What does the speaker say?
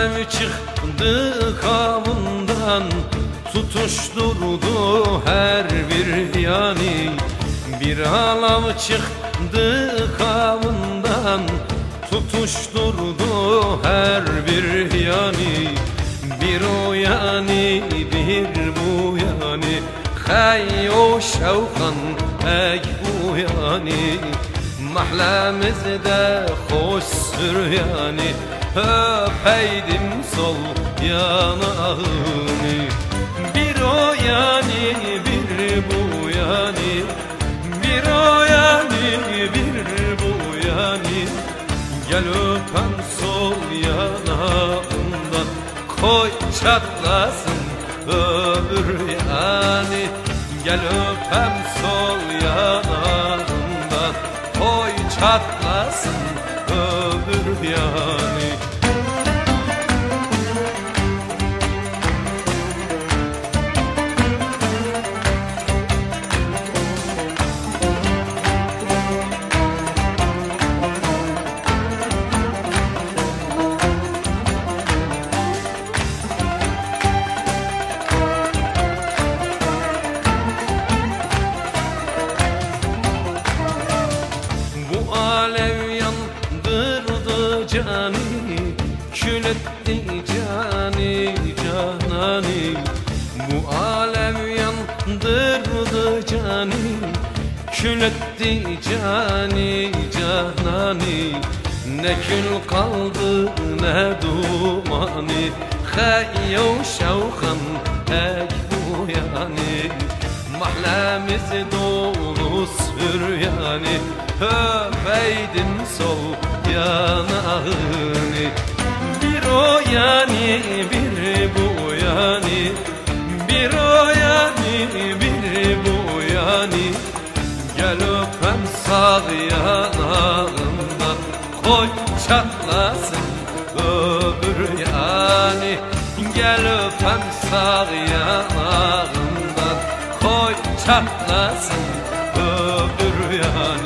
alev çıktı kavundan, tutuşturdu her bir yani. Bir alev çıktı kavundan, tutuşturdu her bir yani. Bir o yani bir bu yani, hay o şevkan ey bu yani. Mahlemizde hoş yani, öpeydim sol yanağını. Bir o yani bir bu yani, bir o yani bir bu yani. Gel öpem sol yanağından, koy çatlasın öbür yani. Gel öpem sol yanağından, koy çatlasın öbür yani. Alev yandırdı cani, kül etti cani canani. Bu alev yandırdı cani, kül etti cani canani. Ne kül kaldı ne dumani, hayyo şevkan ey bu yani. Mahlemiz dolu süryani, öpeydim sol yanağını. Bir o yani bir bu yani, bir o yani bir bu yani. Gel öpem sağ yanağımdan, koy çatlasın öbür yani. Gel öpem sağ yanağımdan, koy çatlasın öbür yani.